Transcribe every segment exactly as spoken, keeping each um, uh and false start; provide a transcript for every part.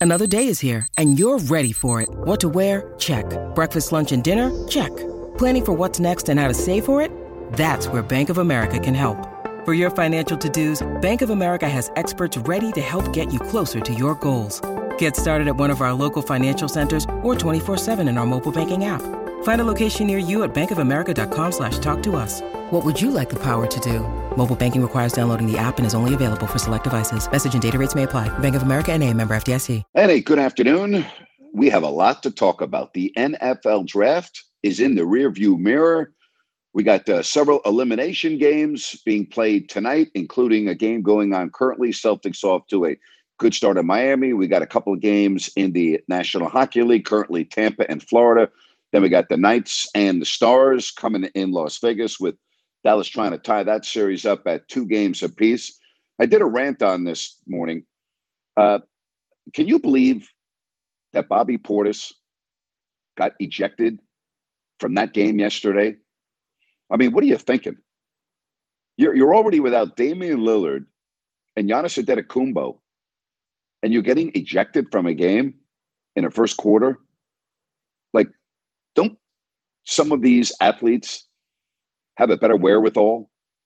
Another day is here, and you're ready for it. What to wear? Check. Breakfast, lunch, and dinner? Check. Planning for what's next and how to save for it? That's where Bank of America can help. For your financial to-dos, Bank of America has experts ready to help get you closer to your goals. Get started at one of our local financial centers or twenty-four seven in our mobile banking app. Find a location near you at bankofamerica.com slash talk to us. What would you like the power to do? Mobile banking requires downloading the app and is only available for select devices. Message and data rates may apply. Bank of America N A, member F D I C. And a good afternoon. We have a lot to talk about. The N F L draft is in the rearview mirror. We got uh, several elimination games being played tonight, including a game going on currently. Celtics off to a good start in Miami. We got a couple of games in the National Hockey League, currently Tampa and Florida. Then we got the Knights and the Stars coming in Las Vegas, with Dallas trying to tie that series up at two games apiece. I did a rant on this morning. Uh, can you believe that Bobby Portis got ejected from that game yesterday? I mean, what are you thinking? You're, you're already without Damian Lillard and Giannis Antetokounmpo, and you're getting ejected from a game in the first quarter? Like, don't some of these athletes have a better wherewithal?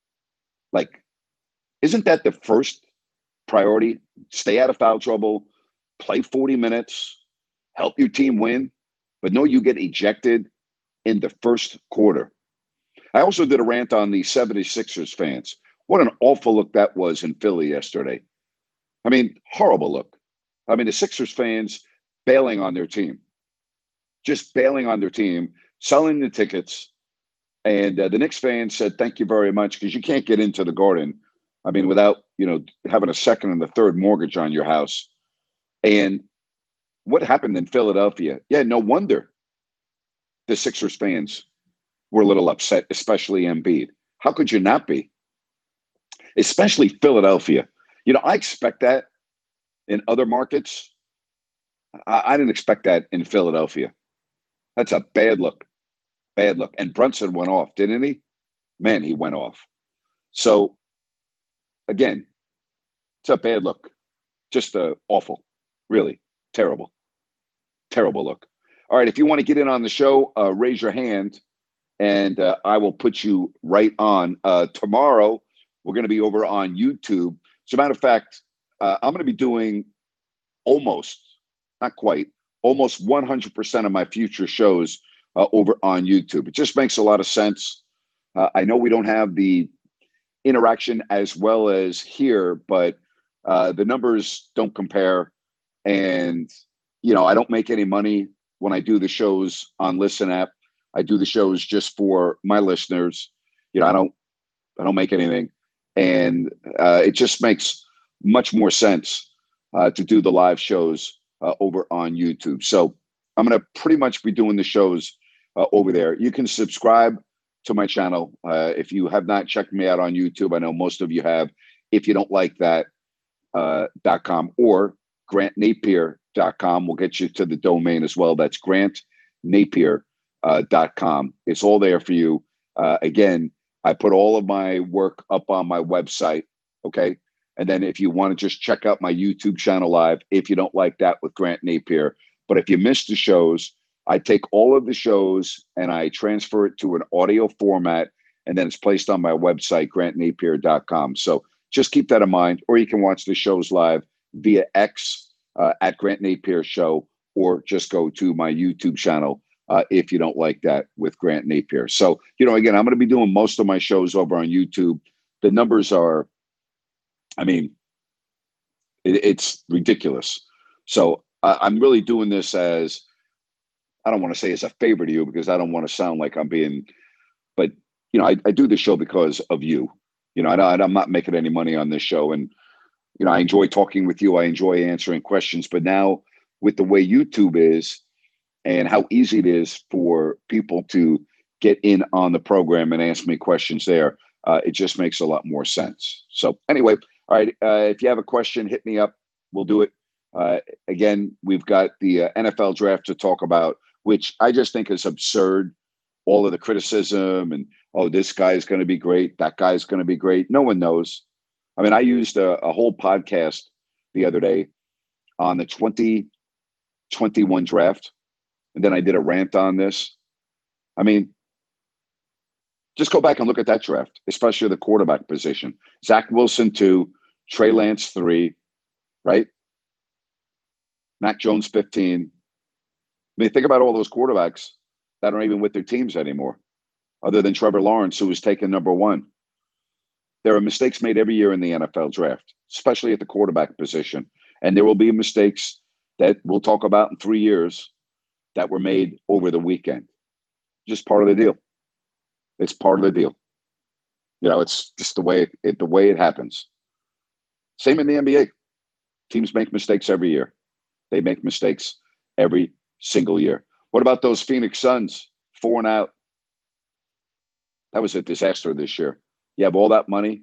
Like, isn't that the first priority? Stay out of foul trouble, play forty minutes, help your team win. But no, you get ejected in the first quarter. I also did a rant on the seventy-sixers fans. What an awful look that was in Philly yesterday. I mean, horrible look. I mean, the Sixers fans bailing on their team, just bailing on their team, selling the tickets. And uh, the Knicks fans said, thank you very much, because you can't get into the Garden, I mean, without, you know, having a second and a third mortgage on your house. And what happened in Philadelphia? Yeah, no wonder the Sixers fans were a little upset, especially Embiid. How could you not be? Especially Philadelphia. You know, I expect that in other markets. I, I didn't expect that in Philadelphia. That's a bad look. Bad look. And Brunson went off, didn't he? Man, he went off. So, again, it's a bad look. Just uh, awful. Really terrible. Terrible look. All right, if you want to get in on the show, uh, raise your hand, and uh, I will put you right on. Uh, tomorrow, we're going to be over on YouTube. As a matter of fact, uh, I'm going to be doing almost, not quite, almost one hundred percent of my future shows uh, over on YouTube. It just makes a lot of sense. Uh, I know we don't have the interaction as well as here, but uh, the numbers don't compare. And, you know, I don't make any money when I do the shows on Listen App. I do the shows just for my listeners. You know, I don't, I don't make anything. And uh, it just makes much more sense uh, to do the live shows uh, over on YouTube. So I'm going to pretty much be doing the shows uh, over there. You can subscribe to my channel. Uh, if you have not checked me out on YouTube, I know most of you have. If you don't like that, uh, .com or grant napier dot com will get you to the domain as well. That's grant napier dot com. It's all there for you. Uh, again, I put all of my work up on my website, okay? And then if you want to just check out my YouTube channel live, if you don't like that with Grant Napier. But if you missed the shows, I take all of the shows and I transfer it to an audio format, and then it's placed on my website, grant napier dot com. So just keep that in mind. Or you can watch the shows live via X uh, at Grant Napier Show, or just go to my YouTube channel uh, if you don't like that with Grant Napier. So, you know, again, I'm going to be doing most of my shows over on YouTube. The numbers are, I mean, it, it's ridiculous. So uh, I'm really doing this as, I don't want to say as a favor to you, because I don't want to sound like I'm being, but, you know, I, I do the show because of you. You know, I, I'm not making any money on this show. And, you know, I enjoy talking with you. I enjoy answering questions. But now with the way YouTube is and how easy it is for people to get in on the program and ask me questions there, uh, it just makes a lot more sense. So anyway, all right, uh, if you have a question, hit me up. We'll do it. Uh, again, we've got the uh, N F L draft to talk about, which I just think is absurd. All of the criticism and, oh, this guy is going to be great. That guy is going to be great. No one knows. I mean, I used a, a whole podcast the other day on the twenty twenty-one draft. And then I did a rant on this. I mean, just go back and look at that draft, especially the quarterback position. Zach Wilson, two, Trey Lance, three, right? Mac Jones, fifteen. I mean, think about all those quarterbacks that aren't even with their teams anymore, other than Trevor Lawrence, who was taken number one. There are mistakes made every year in the N F L draft, especially at the quarterback position. And there will be mistakes that we'll talk about in three years that were made over the weekend. Just part of the deal. It's part of the deal. You know, it's just the way it, the way it happens. Same in the N B A. Teams make mistakes every year. They make mistakes every single year. What about those Phoenix Suns? Four and out. That was a disaster this year. You have all that money,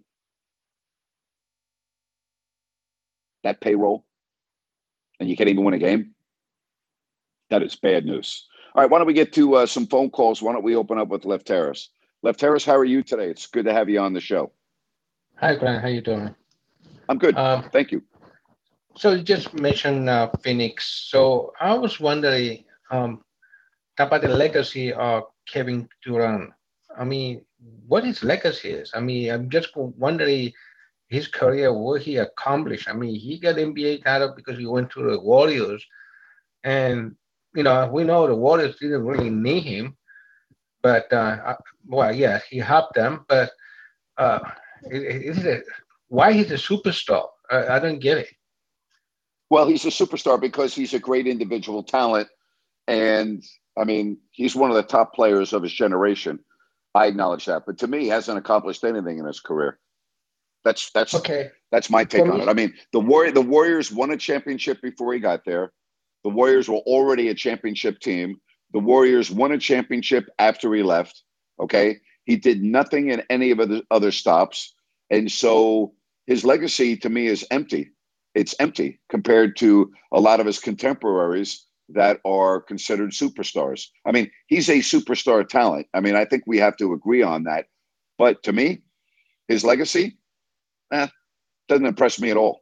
that payroll, and you can't even win a game. That is bad news. All right, why don't we get to uh, some phone calls? Why don't we open up with Lefteris? Lefteris, how are you today? It's good to have you on the show. Hi, Grant. How you doing? I'm good. Um, Thank you. So you just mentioned uh, Phoenix. So I was wondering um, about the legacy of Kevin Durant. I mean, what his legacy is. I mean, I'm just wondering his career, what he accomplished. I mean, he got N B A title because he went to the Warriors. And, you know, we know the Warriors didn't really need him. But, uh, well, yeah, he helped them. But uh, is it a, why he's a superstar? I, I don't get it. Well, he's a superstar because he's a great individual talent. And, I mean, he's one of the top players of his generation. I acknowledge that. But to me, he hasn't accomplished anything in his career. That's that's okay. That's my take on it. I mean, the Warrior, the Warriors won a championship before he got there. The Warriors were already a championship team. The Warriors won a championship after he left. Okay. He did nothing in any of the other stops. And so his legacy to me is empty. It's empty compared to a lot of his contemporaries that are considered superstars. I mean, he's a superstar talent. I mean, I think we have to agree on that. But to me, his legacy, eh, doesn't impress me at all.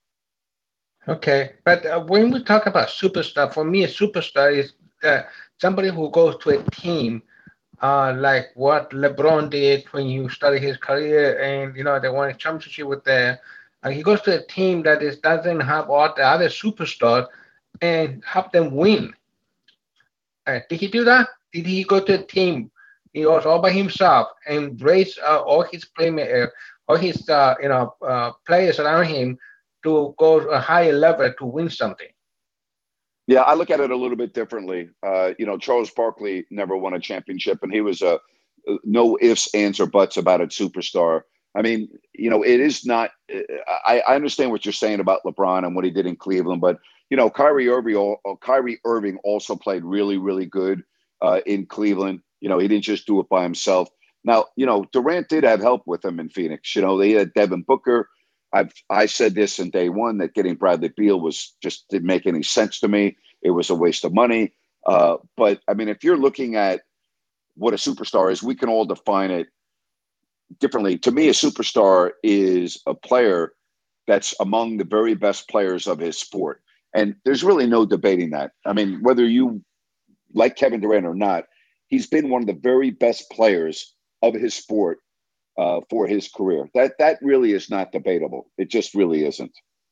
Okay, but uh, when we talk about superstar, for me, a superstar is uh, somebody who goes to a team, uh, like what LeBron did when he started his career, and you know they won a championship with the. Uh, he goes to a team that is doesn't have all the other superstars and help them win. Uh, did he do that? Did he go to a team? He was all by himself and raise uh, all his playmakers, all his uh, you know uh, players around him to go a higher level to win something. Yeah, I look at it a little bit differently. Uh, you know, Charles Barkley never won a championship, and he was a no ifs, ands, or buts about it superstar. I mean, you know, it is not. I, I understand what you're saying about LeBron and what he did in Cleveland, but you know, Kyrie Irving, Kyrie Irving also played really, really good uh, in Cleveland. You know, he didn't just do it by himself. Now, you know, Durant did have help with him in Phoenix. You know, they had Devin Booker. I've I said this in day one that getting Bradley Beal was just didn't make any sense to me. It was a waste of money. Uh, but I mean, if you're looking at what a superstar is, we can all define it differently. To me, a superstar is a player that's among the very best players of his sport. And there's really no debating that. I mean, whether you like Kevin Durant or not, he's been one of the very best players of his sport uh, for his career. That that really is not debatable. It just really isn't.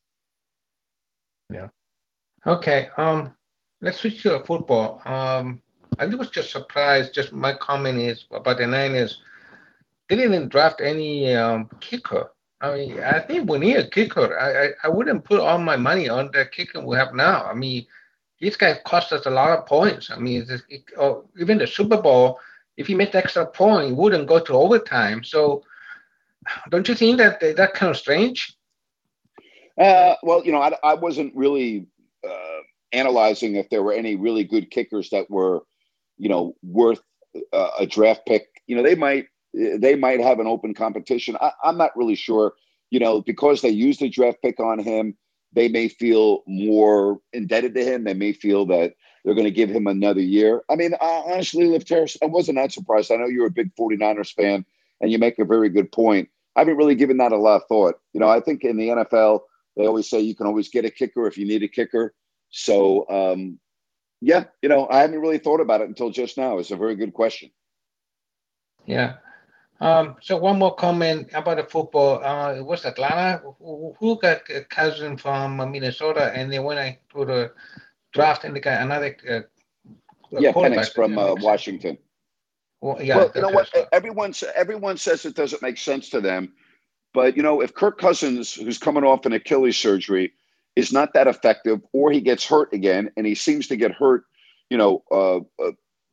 Yeah. Okay. Um, let's switch to football. Um, I was just surprised. Just my comment is about the Niners. They didn't draft any um, kicker. I mean, I think we need a kicker. I, I, I wouldn't put all my money on the kicker we have now. I mean, this guy cost us a lot of points. I mean, it, it, oh, even the Super Bowl, if he made the extra point, he wouldn't go to overtime. So, don't you think that that kind of strange? Uh, well, you know, I, I wasn't really uh, analyzing if there were any really good kickers that were, you know, worth uh, a draft pick. You know, they might they might have an open competition. I, I'm not really sure. You know, because they used a draft pick on him, they may feel more indebted to him. They may feel that they're going to give him another year. I mean, honestly, Lefteris, I wasn't that surprised. I know you're a big 49ers fan, and you make a very good point. I haven't really given that a lot of thought. You know, I think in the N F L, They always say you can always get a kicker if you need a kicker. So, um, yeah, you know, I haven't really thought about it until just now. It's a very good question. Yeah. Um, so one more comment about the football. Uh, it was Atlanta who, who got a cousin from uh, Minnesota, and they went to the draft and they got another uh, Yeah, Penix quarterback. That from didn't uh, make sense. Washington. Well, yeah, Well, you that know kind of what? stuff. Everyone everyone says it doesn't make sense to them, but you know, if Kirk Cousins, who's coming off an Achilles surgery, is not that effective, or he gets hurt again, and he seems to get hurt, you know, uh, uh,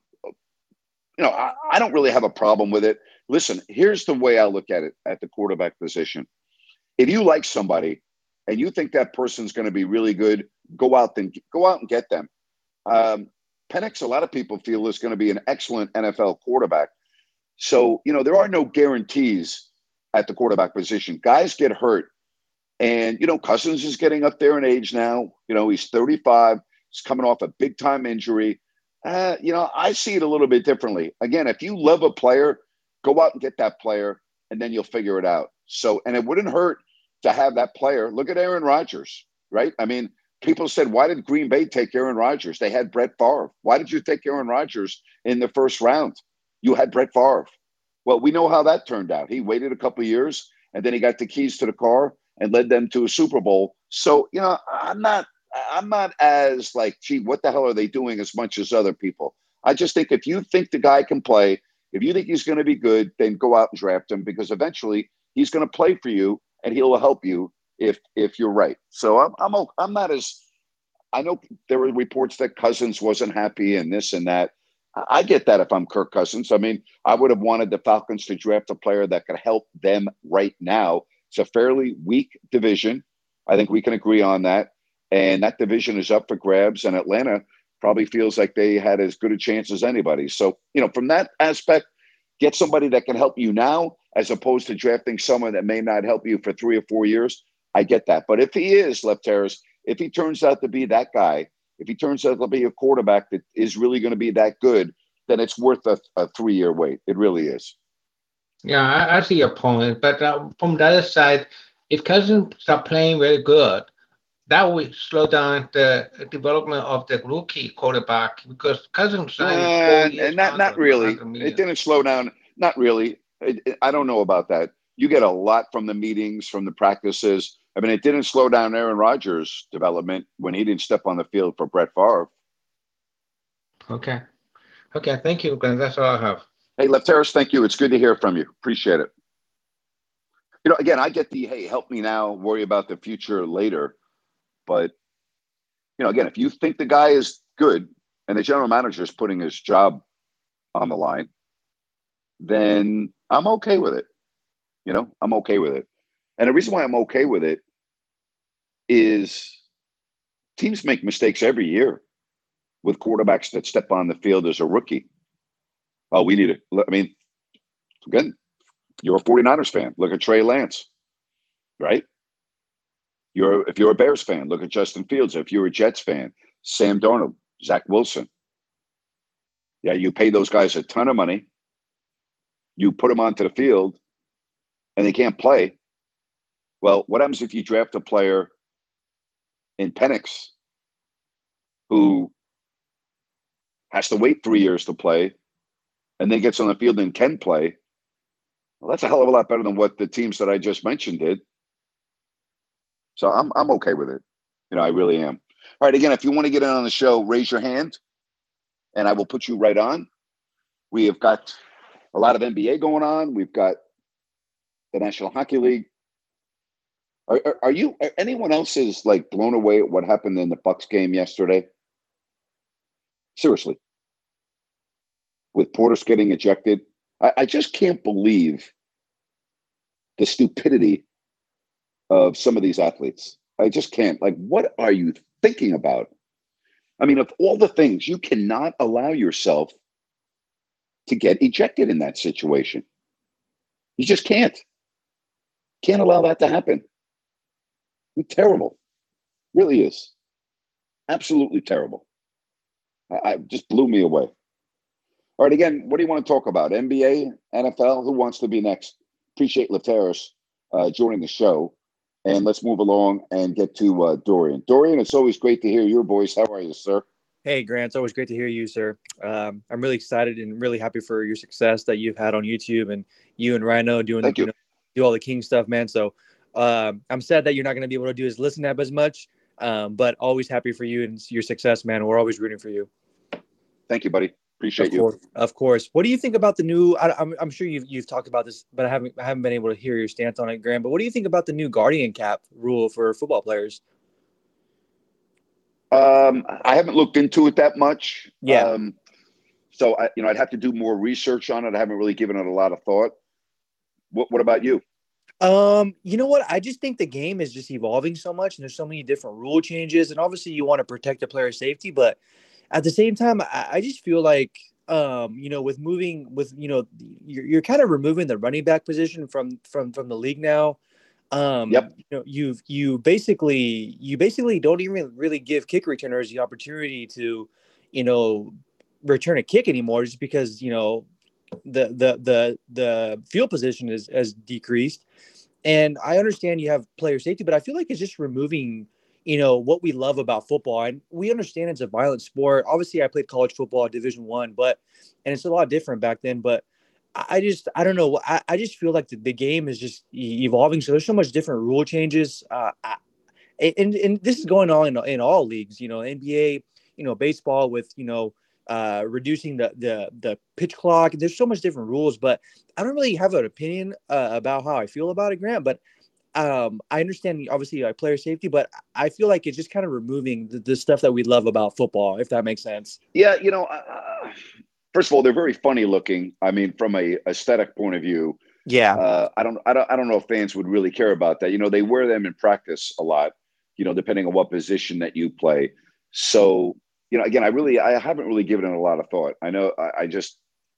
you know, I, I don't really have a problem with it. Listen, here's the way I look at it at the quarterback position. If you like somebody and you think that person's going to be really good, go out and go out and get them. Um, Penix, a lot of people feel is going to be an excellent N F L quarterback. So, you know, there are no guarantees at the quarterback position. Guys get hurt. And, you know, Cousins is getting up there in age now. You know, he's thirty-five. He's coming off a big time injury. Uh, you know, I see it a little bit differently. Again, if you love a player, go out and get that player, and then you'll figure it out. So, and it wouldn't hurt to have that player. Look at Aaron Rodgers, right? I mean, people said, why did Green Bay take Aaron Rodgers? They had Brett Favre. Why did you take Aaron Rodgers in the first round? You had Brett Favre. Well, we know how that turned out. He waited a couple of years, and then he got the keys to the car and led them to a Super Bowl. So, you know, I'm not I'm not as like, gee, what the hell are they doing as much as other people? I just think if you think the guy can play, if you think he's going to be good, then go out and draft him, because eventually he's going to play for you and he'll help you if if you're right. So I'm I'm I'm not as I know there were reports that Cousins wasn't happy and this and that. I get that if I'm Kirk Cousins. I mean, I would have wanted the Falcons to draft a player that could help them right now. It's a fairly weak division. I think we can agree on that. And that division is up for grabs. And Atlanta probably feels like they had as good a chance as anybody. So, you know, from that aspect, get somebody that can help you now as opposed to drafting someone that may not help you for three or four years. I get that. But if he is, Lefteris, if he turns out to be that guy, if he turns out to be a quarterback that is really going to be that good, then it's worth a, a three-year wait. It really is. Yeah, I, I see your point. But uh, from the other side, if Cousins start playing very good, that will slow down the development of the rookie quarterback because Cousins signed four And, years, and not not hundred, one really. hundred It million. didn't slow down. Not really. It, it- I don't know about that. You get a lot from the meetings, from the practices. I mean, it didn't slow down Aaron Rodgers' development when he didn't step on the field for Brett Favre. Okay. Okay. Thank you, Glenn. That's all I have. Hey, Lefteris, thank you. It's good to hear from you. Appreciate it. You know, again, I get the, hey, help me now, worry about the future later. But, you know, again, if you think the guy is good and the general manager is putting his job on the line, then I'm okay with it. You know, I'm okay with it. And the reason why I'm okay with it is teams make mistakes every year with quarterbacks that step on the field as a rookie. Oh, we need it. I mean, again, you're a 49ers fan. Look at Trey Lance, right? You're if you're a Bears fan, look at Justin Fields. If you're a Jets fan, Sam Darnold, Zach Wilson. Yeah, you pay those guys a ton of money. You put them onto the field, and they can't play. Well, what happens if you draft a player in Penix who has to wait three years to play and then gets on the field and can play? Well, that's a hell of a lot better than what the teams that I just mentioned did. So I'm I'm okay with it. You know, I really am. All right, again, if you want to get in on the show, raise your hand, and I will put you right on. We have got a lot of N B A going on. We've got the National Hockey League. Are, are, are you? Are anyone else is like blown away at what happened in the Bucks game yesterday? Seriously, with Portis getting ejected, I, I just can't believe the stupidity of some of these athletes. I just can't. Like, what are you thinking about? I mean, of all the things, you cannot allow yourself to get ejected in that situation. You just can't. Can't allow that to happen. It's terrible. Really is. Absolutely terrible. I, I just blew me away. All right, again, what do you want to talk about? N B A, N F L? Who wants to be next? Appreciate Lefteris uh, joining the show. And let's move along and get to uh, Dorian. Dorian, it's always great to hear your voice. How are you, sir? Hey, Grant, it's always great to hear you, sir. Um, I'm really excited and really happy for your success that you've had on YouTube and you and Rhino doing, Thank you you. know, do all the King stuff, man. So um, I'm sad that you're not going to be able to do his listen app as much, um, but always happy for you and your success, man. We're always rooting for you. Thank you, buddy. Of Appreciate you. course, of course. What do you think about the new? I, I'm, I'm sure you've you've talked about this, but I haven't I haven't been able to hear your stance on it, Graham. But what do you think about the new Guardian cap rule for football players? Um, I haven't looked into it that much. Yeah. Um, so I, you know, I'd have to do more research on it. I haven't really given it a lot of thought. What, what about you? Um, you know what? I just think the game is just evolving so much, and there's so many different rule changes, and obviously you want to protect the player safety, but at the same time, I, I just feel like, um, you know, with moving with, you know, you're, you're kind of removing the running back position from from from the league now. Um, Yep. you know, you you basically you basically don't even really give kick returners the opportunity to, you know, return a kick anymore, just because you know the the the the field position is has decreased. And I understand you have player safety, but I feel like it's just removing, you know, what we love about football. And we understand it's a violent sport. Obviously, I played college football at Division One, but and it's a lot different back then. But I just, I don't know. I, I just feel like the, the game is just e- evolving. So there's so much different rule changes. Uh, I, and and this is going on in, in all leagues. You know, N B A, you know, baseball with you know. Uh, reducing the, the the pitch clock. There's so much different rules, but I don't really have an opinion uh, about how I feel about it, Grant. But um, I understand obviously like player safety, but I feel like it's just kind of removing the, the stuff that we love about football, if that makes sense. Yeah, you know, uh, first of all, they're very funny looking. I mean, from a aesthetic point of view, Yeah, uh, I don't, I don't, I don't know if fans would really care about that. You know, they wear them in practice a lot. You know, depending on what position that you play. So, you know, again, I really, I haven't really given it a lot of thought. I know, I, I just,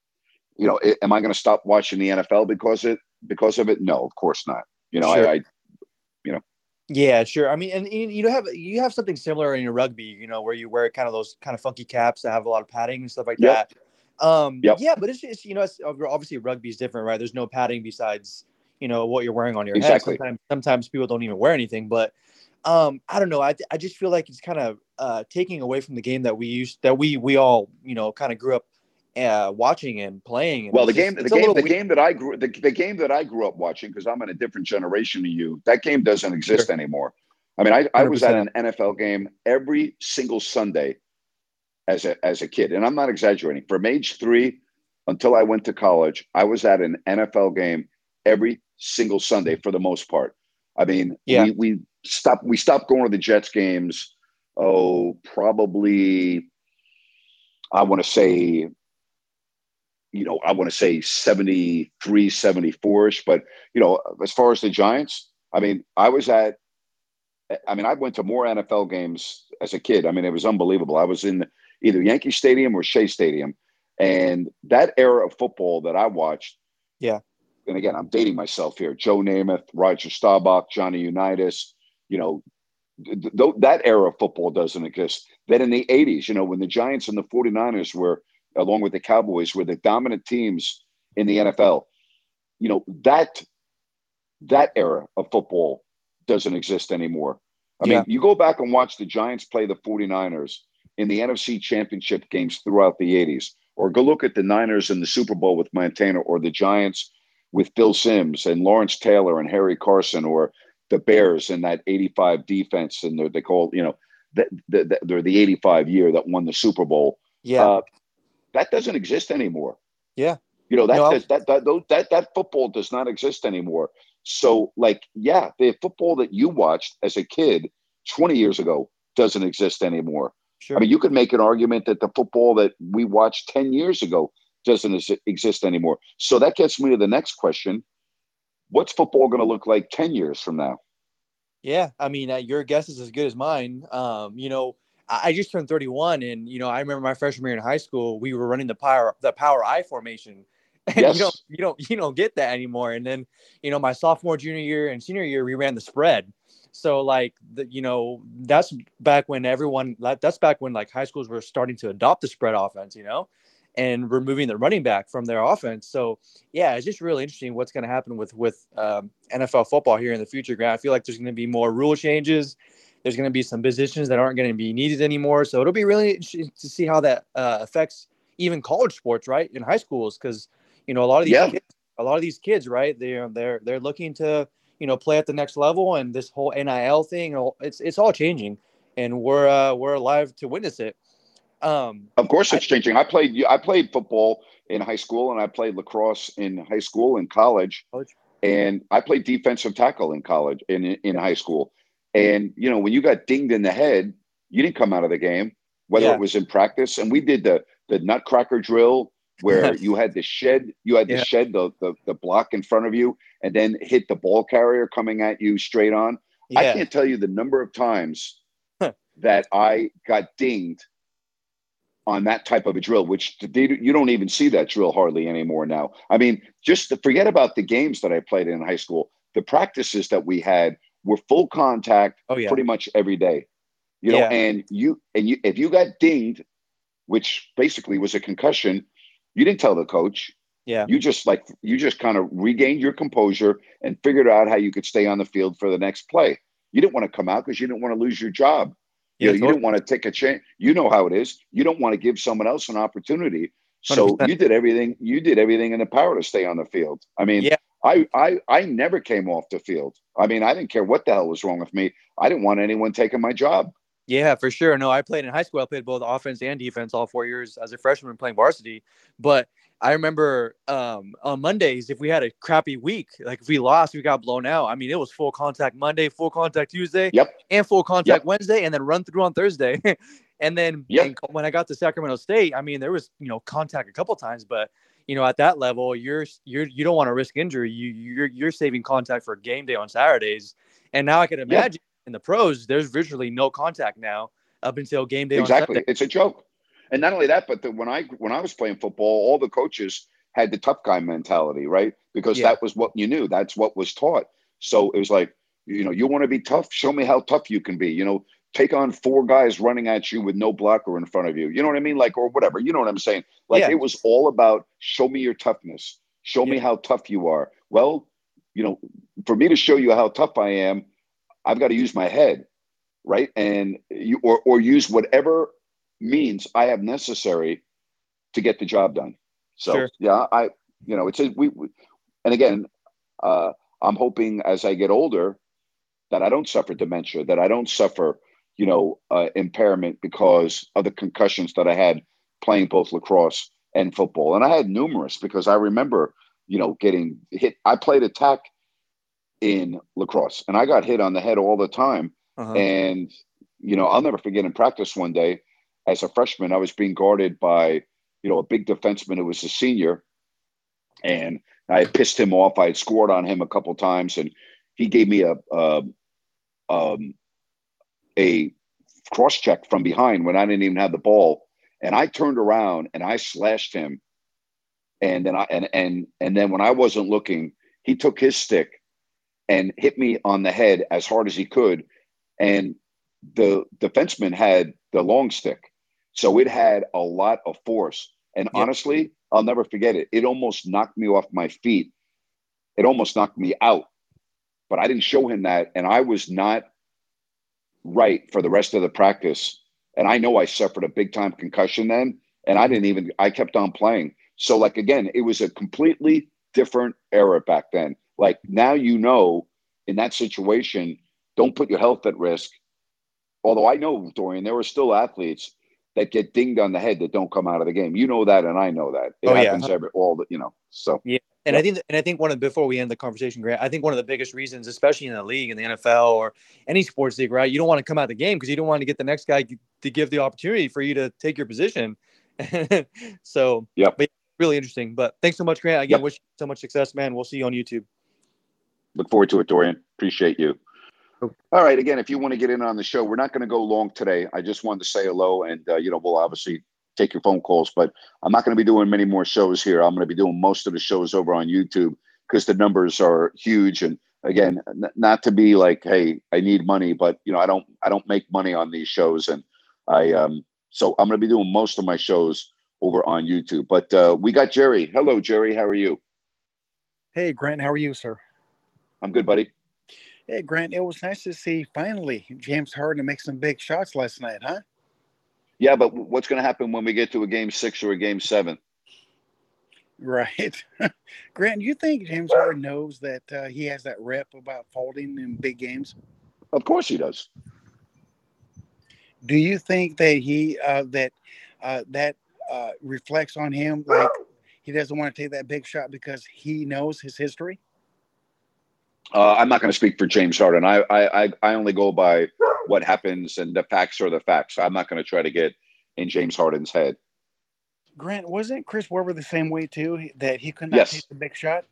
you know, it, am I going to stop watching the N F L because it because of it? No, of course not. You know, sure. I, I you know. Yeah, sure. I mean, and you you have you have something similar in your rugby, you know, where you wear kind of those kind of funky caps that have a lot of padding and stuff like Yep. that. Um, Yep. yeah, but it's just you know, it's, obviously rugby is different, right? There's no padding besides you know what you're wearing on your head. Exactly. Sometimes sometimes people don't even wear anything, but um, I don't know. I I just feel like it's kind of uh, taking away from the game that we used that we we all you know kind of grew up uh, watching and playing, and Well, the it's game, just the it's a game, little the weird. game that I grew, the, the game that I grew up watching, because I'm in a different generation than you. That game doesn't Sure, exist anymore. I mean, I, I hundred was at percent. an N F L game every single Sunday as a as a kid, and I'm not exaggerating. From age three until I went to college, I was at an N F L game every single Sunday for the most part. I mean, Yeah, we we stopped we stopped going to the Jets games. Oh, probably I want to say, you know, I want to say seventy-three, seventy-four-ish. But, you know, as far as the Giants, I mean, I was at, I mean, I went to more N F L games as a kid. I mean, it was unbelievable. I was in either Yankee Stadium or Shea Stadium. And that era of football that I watched, yeah, and again, I'm dating myself here, Joe Namath, Roger Staubach, Johnny Unitas, you know, th- th- that era of football doesn't exist. Then in the eighties, you know, when the Giants and the 49ers were, along with the Cowboys, were the dominant teams in the N F L, you know, that that era of football doesn't exist anymore. I yeah, mean, you go back and watch the Giants play the 49ers in the N F C championship games throughout the eighties, or go look at the Niners in the Super Bowl with Montana, or the Giants with Bill Sims and Lawrence Taylor and Harry Carson, or the Bears in that eighty-five defense. And they call, you know, the, the, they're the eighty-five year that won the Super Bowl. yeah, Uh, that doesn't exist anymore. yeah. You know, No, that I does was, that that those- that that football does not exist anymore. So, like, yeah, the football that you watched as a kid twenty years ago doesn't exist anymore. I sure. mean, you could make an argument that the football that we watched ten years ago doesn't ex- exist anymore. So that gets me to the next question. What's football going to look like ten years from now? Yeah, I mean, uh, your guess is as good as mine. Um, you know, I, I just turned thirty-one, and you know, I remember my freshman year in high school, we were running the power the power I formation, and you don't Yes, you don't you don't get that anymore. And then, you know, my sophomore, junior year, and senior year, we ran the spread. So like the you know that's back when everyone like, that's back when like high schools were starting to adopt the spread offense. You know, and removing the running back from their offense. So yeah, it's just really interesting what's going to happen with with um, N F L football here in the future. Grant, I feel like there's going to be more rule changes. There's going to be some positions that aren't going to be needed anymore. So it'll be really interesting to see how that uh, affects even college sports, right, in high schools, because you know a lot of these Yeah. kids, a lot of these kids, right, they're they're they're looking to you know play at the next level, and this whole N I L thing, it's it's all changing, and we're uh, we're alive to witness it. Um, Of course, I, it's changing. I played I played football in high school, and I played lacrosse in high school and college, college, and I played defensive tackle in college in in high school. And you know, when you got dinged in the head, you didn't come out of the game, whether yeah, it was in practice. And we did the the nutcracker drill where you had to shed you had to yeah, shed the, the the block in front of you and then hit the ball carrier coming at you straight on. I yeah. can't tell you the number of times that I got dinged on that type of a drill, which you don't even see that drill hardly anymore now. I mean, just to forget about the games that I played in high school. The practices that we had were full contact Oh yeah, pretty much every day, you know, yeah, and you, and you, if you got dinged, which basically was a concussion, you didn't tell the coach. yeah, You just like, you just kind of regained your composure and figured out how you could stay on the field for the next play. You didn't want to come out because you didn't want to lose your job. You yeah, know, you totally, didn't want to take a chance. You know how it is. You don't want to give someone else an opportunity. hundred So percent. you did everything. You did everything in the power to stay on the field. I mean, Yeah, I, I, I never came off the field. I mean, I didn't care what the hell was wrong with me. I didn't want anyone taking my job. yeah, for sure. No, I played in high school. I played both offense and defense all four years as a freshman playing varsity. But I remember um, on Mondays, if we had a crappy week, like if we lost, we got blown out. I mean, it was full contact Monday, full contact Tuesday, Yep. and full contact Yep. Wednesday, and then run through on Thursday. and then Yep. and when I got to Sacramento State, I mean, there was you know contact a couple times, but you know at that level, you're you're you don't want to risk injury. You you're you're saving contact for game day on Saturdays. And now I can Yeah. imagine in the pros, there's virtually no contact now up until game day on Sunday. Exactly. It's a joke. And not only that, but the, when I when I was playing football, all the coaches had the tough guy mentality, right? Because Yeah, that was what you knew. That's what was taught. So it was like, you know, you want to be tough? Show me how tough you can be. You know, take on four guys running at you with no blocker in front of you. You know what I mean? Like, or whatever. You know what I'm saying? Like, yeah, it was all about show me your toughness. Show yeah, me how tough you are. Well, you know, for me to show you how tough I am, I've got to use my head, right? And you or or use whatever means I have necessary to get the job done. So sure. yeah, I you know it's a, we, we and again, uh, I'm hoping as I get older that I don't suffer dementia, that I don't suffer you know uh, impairment because of the concussions that I had playing both lacrosse and football, and I had numerous because I remember you know getting hit. I played attack in lacrosse, and I got hit on the head all the time. Uh-huh. And you know, I'll never forget in practice one day as a freshman, I was being guarded by you know a big defenseman who was a senior, and I had pissed him off. I had scored on him a couple times, and he gave me a a, um, a cross check from behind when I didn't even have the ball, and I turned around and I slashed him, and then I and and and then when I wasn't looking, he took his stick and hit me on the head as hard as he could. And the defenseman had the long stick. So it had a lot of force. And Yeah. honestly, I'll never forget it. It almost knocked me off my feet. It almost knocked me out. But I didn't show him that. And I was not right for the rest of the practice. And I know I suffered a big time concussion then. And I didn't even, I kept on playing. So, like, again, it was a completely different era back then. Like, now, you know, in that situation, don't put your health at risk. Although I know, Dorian, there are still athletes that get dinged on the head that don't come out of the game. You know that, and I know that. It Oh yeah. happens every, all the, you know, so. Yeah. And Yeah. I think and I think one of before we end the conversation, Grant, I think one of the biggest reasons, especially in the league, in the N F L or any sports league, right? You don't want to come out of the game because you don't want to get the next guy to give the opportunity for you to take your position. so, Yep. but really interesting. But thanks so much, Grant. Again, Yep. wish you so much success, man. We'll see you on YouTube. Look forward to it, Dorian. Appreciate you. Cool. All right. Again, if you want to get in on the show, we're not going to go long today. I just wanted to say hello, and uh, you know, we'll obviously take your phone calls, but I'm not going to be doing many more shows here. I'm going to be doing most of the shows over on YouTube because the numbers are huge. And again, n- not to be like, hey, I need money, but you know, I don't, I don't make money on these shows, and I, um, so I'm going to be doing most of my shows over on YouTube. But uh, we got Jerry. Hello, Jerry. How are you? Hey, Grant, how are you, sir? I'm good, buddy. Hey, Grant, it was nice to see finally James Harden make some big shots last night, huh? Yeah, but what's going to happen when we get to a game six or a game seven? Right. Grant, do you think James Harden knows that uh, he has that rep about folding in big games? Of course he does. Do you think that he uh, that uh, that uh, reflects on him, like he doesn't want to take that big shot because he knows his history? Uh, I'm not going to speak for James Harden. I, I I only go by what happens, and the facts are the facts. I'm not going to try to get in James Harden's head. Grant, wasn't Chris Webber the same way too, that he could not Yes. take the big shot?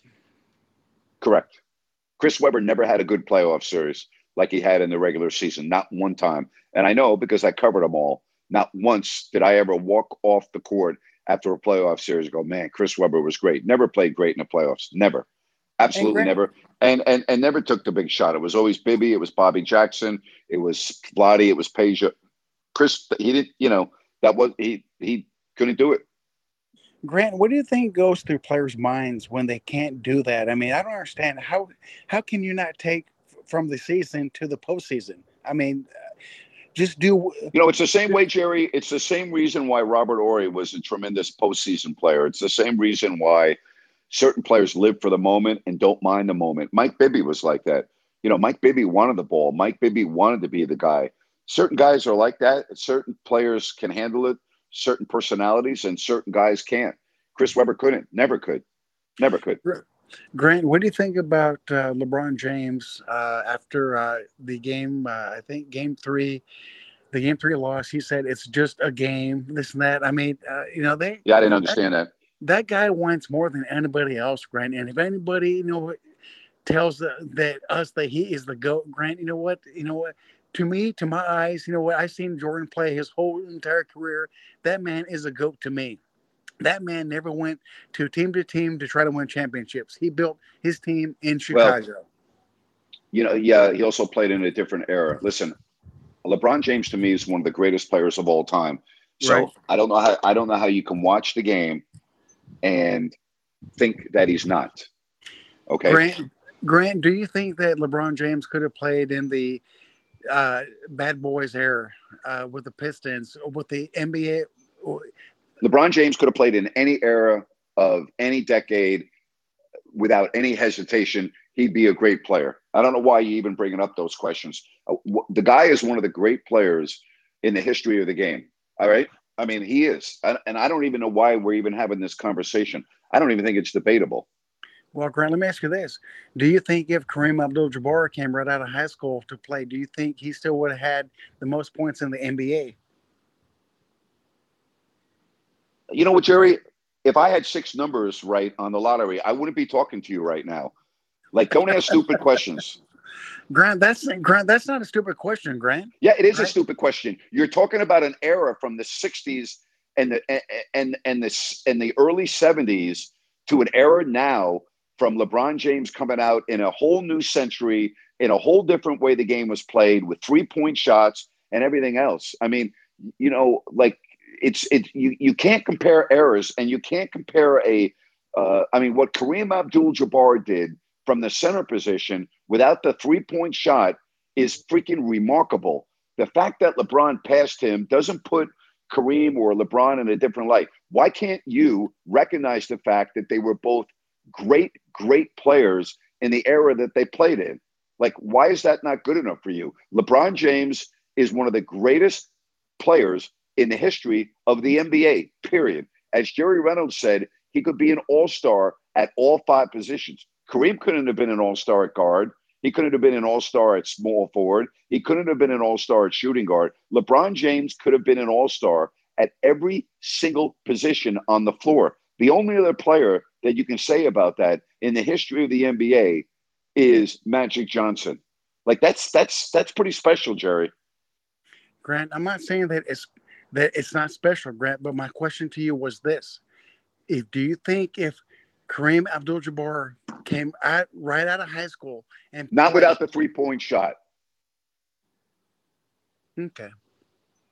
Correct. Chris Webber never had a good playoff series like he had in the regular season, not one time. And I know because I covered them all. Not once did I ever walk off the court after a playoff series and go, man, Chris Webber was great. Never played great in the playoffs. Never. Absolutely Grant, never. And, and and never took the big shot. It was always Bibby. It was Bobby Jackson. It was Vlade. It was Peja. Chris, he didn't, you know, that was, he he couldn't do it. Grant, what do you think goes through players' minds when they can't do that? I mean, I don't understand how how can you not take from the season to the postseason? I mean, just do. You know, it's the same way, Jerry. It's the same reason why Robert Horry was a tremendous postseason player. It's the same reason why certain players live for the moment and don't mind the moment. Mike Bibby was like that. You know, Mike Bibby wanted the ball. Mike Bibby wanted to be the guy. Certain guys are like that. Certain players can handle it. Certain personalities, and certain guys can't. Chris Webber couldn't. Never could. Never could. Grant, what do you think about uh, LeBron James uh, after uh, the game? Uh, I think game three, the game three loss. He said it's just a game. This and that. I mean, uh, you know, they. Yeah, I didn't understand that. That, that guy wants more than anybody else, Grant. And if anybody, you know, tells the, that us that he is the GOAT, Grant, you know what? You know what? To me, to my eyes, you know what? I've seen Jordan play his whole entire career. That man is a GOAT to me. That man never went to team to team to try to win championships. He built his team in Chicago. Well, you know, yeah, he also played in a different era. Listen, LeBron James to me is one of the greatest players of all time. So right. I don't know how I don't know how you can watch the game and think that he's not. Okay. Grant, Grant, do you think that LeBron James could have played in the uh, Bad Boys era uh, with the Pistons or with the N B A? LeBron James could have played in any era of any decade without any hesitation. He'd be a great player. I don't know why you even bringing up those questions. Uh, the guy is one of the great players in the history of the game. All right. I mean, he is. And I don't even know why we're even having this conversation. I don't even think it's debatable. Well, Grant, let me ask you this. Do you think if Kareem Abdul-Jabbar came right out of high school to play, do you think he still would have had the most points in the N B A? You know what, Jerry? If I had six numbers right on the lottery, I wouldn't be talking to you right now. Like, don't ask stupid questions. Grant, that's Grant. That's not a stupid question, Grant. Yeah, it is right? a stupid question. You're talking about an era from the sixties and the and and the and the early seventies to an era now from LeBron James coming out in a whole new century, in a whole different way the game was played with three-point shots and everything else. I mean, you know, like it's it you you can't compare eras, and you can't compare a. Uh, I mean, what Kareem Abdul-Jabbar did from the center position without the three-point shot is freaking remarkable. The fact that LeBron passed him doesn't put Kareem or LeBron in a different light. Why can't you recognize the fact that they were both great, great players in the era that they played in? Like, why is that not good enough for you? LeBron James is one of the greatest players in the history of the N B A, period. As Jerry Reynolds said, he could be an all-star at all five positions. Kareem couldn't have been an all-star at guard. He couldn't have been an all-star at small forward. He couldn't have been an all-star at shooting guard. LeBron James could have been an all-star at every single position on the floor. The only other player that you can say about that in the history of the N B A is Magic Johnson. Like that's that's that's pretty special, Jerry. Grant, I'm not saying that it's that it's not special, Grant, but my question to you was this. If do you think if Kareem Abdul-Jabbar came out right out of high school and not played, without the three-point shot. Okay.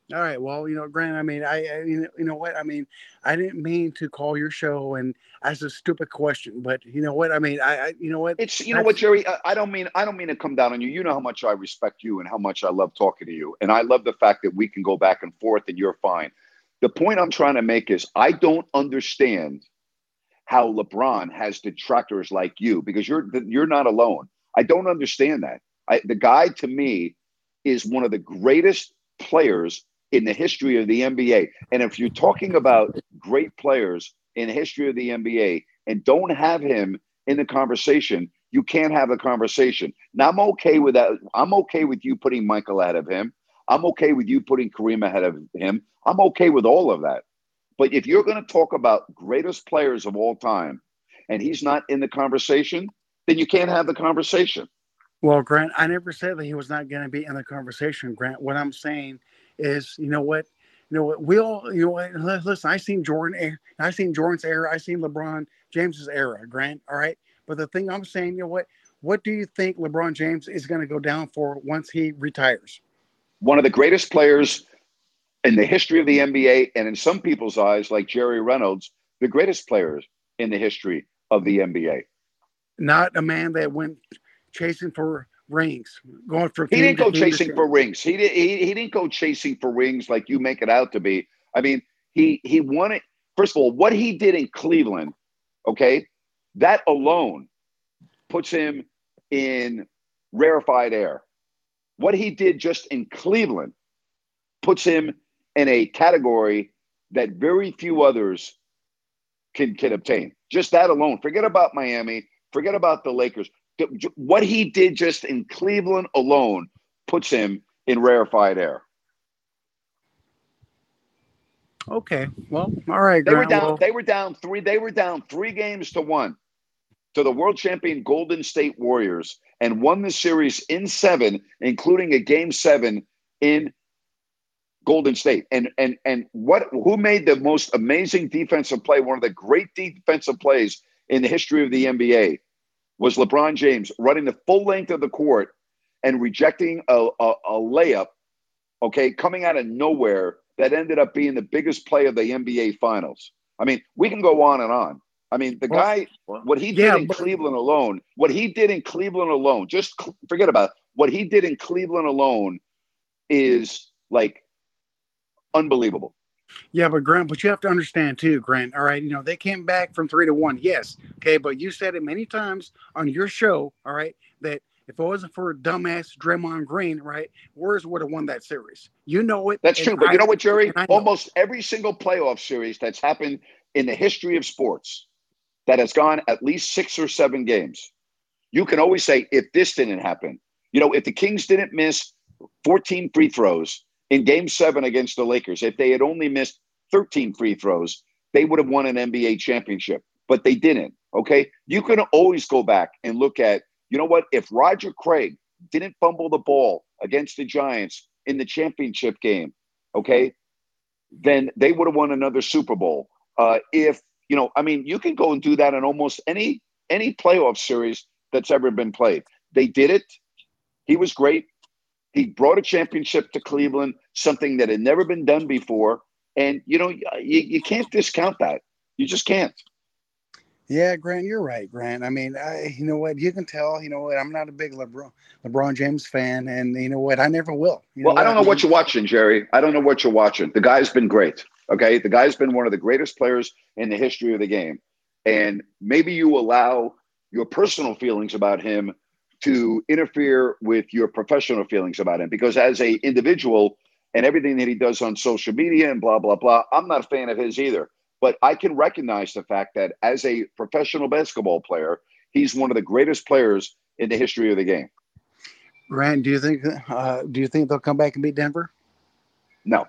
All right. Well, you know, Grant, I mean, I, I you, know, you know what? I mean, I didn't mean to call your show and ask a stupid question, but you know what? I mean, I, I you know what? It's you know what, That's Jerry. I, I don't mean I don't mean to come down on you. You know how much I respect you and how much I love talking to you, and I love the fact that we can go back and forth and you're fine. The point I'm trying to make is I don't understand how LeBron has detractors like you because you're you're not alone. I don't understand that. I, the guy to me is one of the greatest players in the history of the N B A. And if you're talking about great players in the history of the N B A and don't have him in the conversation, you can't have a conversation. Now I'm okay with that. I'm okay with you putting Michael ahead of him. I'm okay with you putting Kareem ahead of him. I'm okay with all of that. But if you're going to talk about greatest players of all time and he's not in the conversation, then you can't have the conversation. Well, Grant, I never said that he was not going to be in the conversation, Grant. What I'm saying is, you know what? You know what? We all, you know what? Listen, I seen Jordan, I seen Jordan's era, I seen LeBron James's era, Grant. All right. But the thing I'm saying, you know what? What do you think LeBron James is going to go down for once he retires? One of the greatest players in the history of the N B A, and in some people's eyes, like Jerry Reynolds, the greatest players in the history of the N B A. Not a man that went chasing for rings, going from He team didn't to go team to chasing for team. rings. He, did, he, he didn't go chasing for rings like you make it out to be. I mean, he, he won it. First of all, what he did in Cleveland, okay, that alone puts him in rarefied air. What he did just in Cleveland puts him in a category that very few others can, can obtain. Just that alone. Forget about Miami. Forget about the Lakers. What he did just in Cleveland alone puts him in rarefied air. Okay. Well, all right, They were Grant. down, Well, they were down three, they were down three games to one to the world champion Golden State Warriors and won the series in seven, including a game seven in Golden State. And and and what who made the most amazing defensive play, one of the great defensive plays in the history of the N B A was LeBron James running the full length of the court and rejecting a, a, a layup, okay, coming out of nowhere that ended up being the biggest play of the N B A Finals. I mean, we can go on and on. I mean, the well, guy, well, what he yeah, did in but Cleveland alone, what he did in Cleveland alone, just forget about it. What he did in Cleveland alone is like unbelievable. yeah, but Grant, but you have to understand too, Grant. All right, you know they came back from three to one. Yes, okay, but you said it many times on your show. All right, that if it wasn't for dumbass Draymond Green, right, Warriors would have won that series. You know it, That's and true. But you I know what, Jerry? and I know it. Almost every single playoff series that's happened in the history of sports that has gone at least six or seven games, you can always say, if this didn't happen, you know, if the Kings didn't miss fourteen free throws in game seven against the Lakers, if they had only missed thirteen free throws, they would have won an N B A championship. But they didn't. Okay. You can always go back and look at, you know what, if Roger Craig didn't fumble the ball against the Giants in the championship game, okay, then they would have won another Super Bowl. Uh, if, you know, I mean, you can go and do that in almost any any playoff series that's ever been played. They did it. He was great. He brought a championship to Cleveland, something that had never been done before. And, you know, you, you can't discount that. You just can't. Yeah, Grant, you're right, Grant. I mean, I, you know what? You can tell. You know what? I'm not a big LeBron LeBron James fan, and you know what? I never will. You know Well, I what? I don't know what mean, you're watching, Jerry. I don't know what you're watching. The guy's been great. Okay. The guy's been one of the greatest players in the history of the game. And maybe you allow your personal feelings about him to interfere with your professional feelings about him. Because as a individual and everything that he does on social media and blah, blah, blah, I'm not a fan of his either. But I can recognize the fact that as a professional basketball player, he's one of the greatest players in the history of the game. Grant, do you think? Uh, do you think they'll come back and beat Denver? No,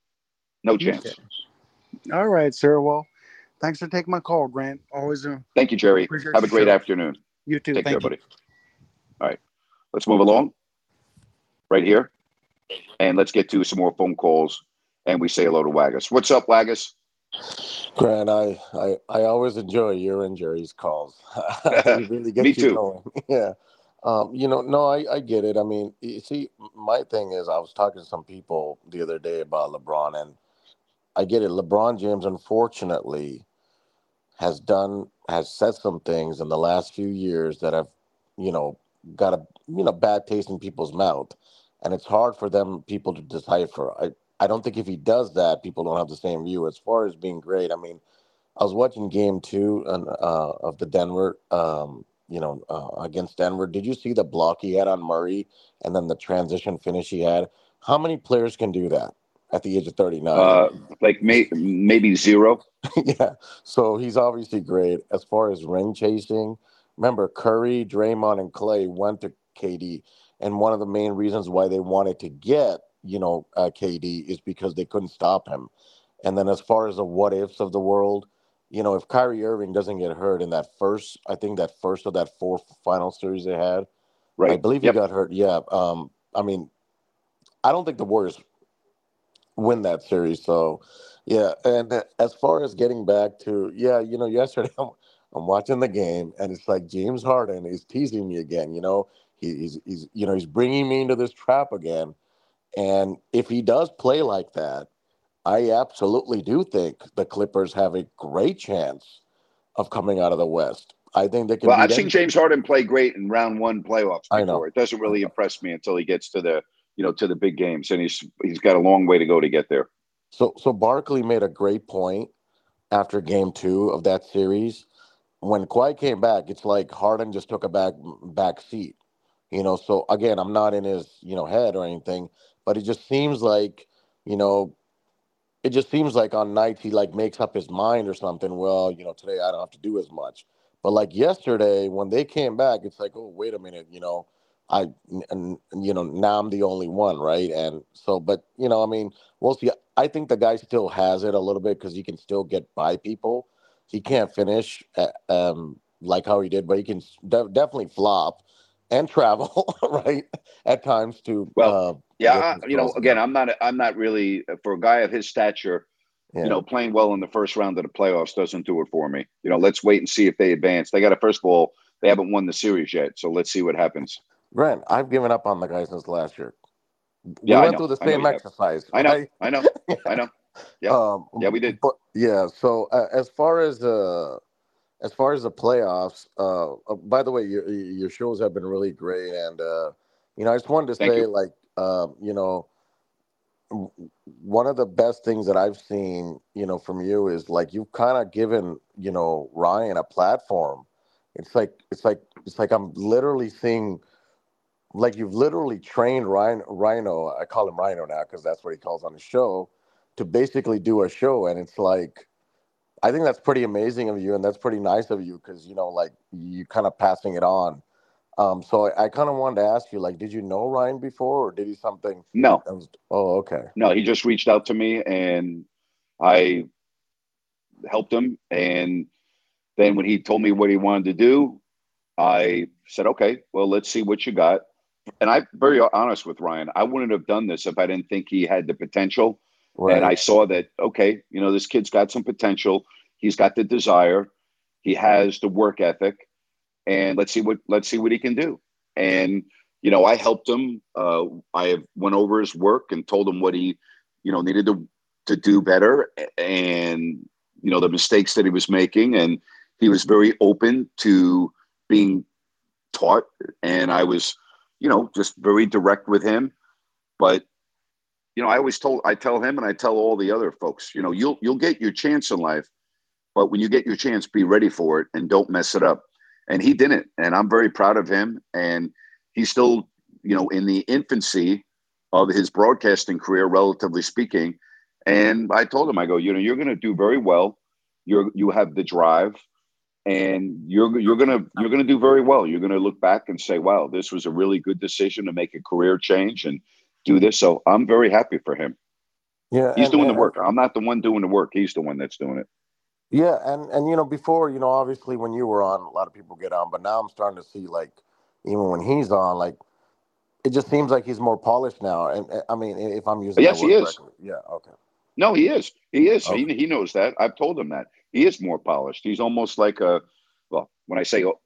no Okay. chance. All right, sir. Well, thanks for taking my call, Grant. Always uh, Thank you, Jerry. appreciate Have a your great show. afternoon. You too. Take care, Thank you. buddy. All right. Let's move along right here. And let's get to some more phone calls. And we say hello to Waggis. What's up, Waggis? Grant, I, I, I always enjoy your and Jerry's calls. It really Me gets you too. going. Yeah. Um, you know, no, I, I get it. I mean, you see, my thing is, I was talking to some people the other day about LeBron, and I get it. LeBron James, unfortunately, has done has said some things in the last few years that have, you know, got a you know bad taste in people's mouth, and it's hard for them people to decipher. I I don't think if he does that, people don't have the same view. As far as being great, I mean, I was watching game two and, uh, of the Denver, um, you know, uh, against Denver. Did you see the block he had on Murray and then the transition finish he had? How many players can do that at the age of thirty-nine? Uh, like may, maybe zero. Yeah. So he's obviously great. As far as ring chasing, remember Curry, Draymond, and Clay went to K D, and one of the main reasons why they wanted to get you know uh, K D is because they couldn't stop him. And then as far as the what ifs of the world, you know, if Kyrie Irving doesn't get hurt in that first, I think that first of that four final series they had, I Right. believe he Yep. got hurt. Yeah. Um. I mean, I don't think the Warriors win that series. So, yeah. And uh, as far as getting back to, yeah, you know, yesterday I'm, I'm watching the game and it's like James Harden is teasing me again. You know, he, he's he's you know he's bringing me into this trap again. And if he does play like that, I absolutely do think the Clippers have a great chance of coming out of the West. I think they can Well, beat I've seen anybody. James Harden play great in round one playoffs I before. know. It doesn't I really know. impress me until he gets to the, you know, to the big games, and he's he's got a long way to go to get there. So so Barkley made a great point after game two of that series. When Kawhi came back, it's like Harden just took a back back seat. You know, so again, I'm not in his, you know, head or anything, but it just seems like, you know, it just seems like on nights he like makes up his mind or something. Well, you know, today I don't have to do as much. But like yesterday when they came back, it's like, oh, wait a minute, you know, I and, and you know now I'm the only one, right? And so, but you know, I mean, we'll see. I think the guy still has it a little bit because he can still get by people. He can't finish uh, um, like how he did, but he can de- definitely flop and travel, right? At times to Well, uh, yeah, get I, these you know, girls again, again. I'm not I'm not really for a guy of his stature. You Yeah. know, playing well in the first round of the playoffs doesn't do it for me. You know, let's wait and see if they advance. They got to first of all, they haven't won the series yet, so let's see what happens. Grant, I've given up on the guy since last year. We Yeah, I went know, through the I know same you have. exercise, I know, right? I know, I know. Yeah, um, yeah, we did. but yeah. So uh, as far as uh, as far as the playoffs, uh, uh, by the way, your your shows have been really great, and uh, you know, I just wanted to Thank say, you. like, um, you know, w- one of the best things that I've seen, you know, from you is like you've kind of given, you know, Ryan a platform. It's like it's like it's like I'm literally seeing like you've literally trained Ryan, Rhino. I call him Rhino now because that's what he calls on his show to basically do a show, and it's like I think that's pretty amazing of you, and that's pretty nice of you because you know, like you kind of passing it on. Um, so I, I kind of wanted to ask you, like, did you know Ryan before, or did he something No, that was? Oh, okay, no, he just reached out to me, and I helped him. And then when he told me what he wanted to do, I said, okay, well, let's see what you got. And I'm very honest with Ryan. I wouldn't have done this if I didn't think he had the potential. And right, I saw that, okay, you know, this kid's got some potential. He's got the desire. He has the work ethic. And let's see what let's see what he can do. And you know, I helped him. Uh, I went over his work and told him what he, you know, needed to to do better, and you know the mistakes that he was making. And he was very open to being taught. And I was, you know, just very direct with him. But you know, I always told I tell him and I tell all the other folks, you know, you'll you'll get your chance in life, but when you get your chance, be ready for it and don't mess it up. And he didn't. And I'm very proud of him. And he's still, you know, in the infancy of his broadcasting career, relatively speaking. And I told him, I go, you know, you're going to do very well. You're you have the drive, and you're you're gonna you're gonna do very well. You're gonna look back and say, wow, this was a really good decision to make a career change and do this. So I'm very happy for him. yeah, He's and, doing the and, and work. I'm not the one doing the work. He's the one that's doing it. yeah, and and you know, before you know, obviously when you were on, a lot of people get on, but now I'm starting to see like even when he's on, like it just seems like he's more polished now. And uh, I mean, if I'm using But that yes, he word is. correctly, yeah, okay, No, he is. He is. He okay, he knows that. I've told him that. He is more polished. He's almost like a, well, when I say